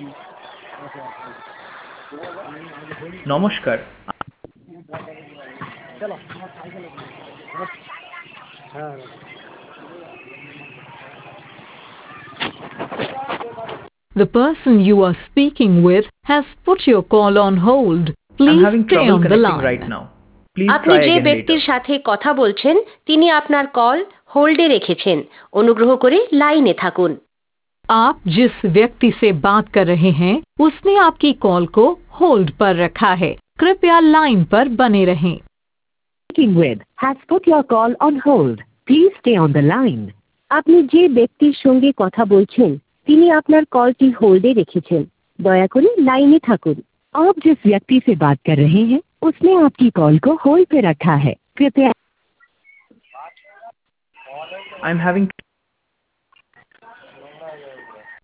নমস্কার। The person you are speaking with has put your call on hold. I'm Please having stay trouble on the connecting right line. now. Please আপনি try যে again ব্যক্তির later. সাথে কথা বলছেন তিনি আপনার কল হোল্ডে রেখেছেন। অনুগ্রহ করে লাইনে থাকুন। आप जिस व्यक्ति से बात कर रहे हैं उसने आपकी कॉल को होल्ड पर रखा है। कृपया लाइन पर बने रहें। Speaking with has put your call on hold. Please stay on the line. আপনি যে ব্যক্তির সঙ্গে কথা বলছেন তিনি আপনার কলটি হোল্ডে রেখেছেন। দয়া করে লাইনে থাকুন। आप जिस व्यक्ति से बात कर रहे हैं उसने आपकी कॉल को होल्ड पे रखा है। कृपया I'm having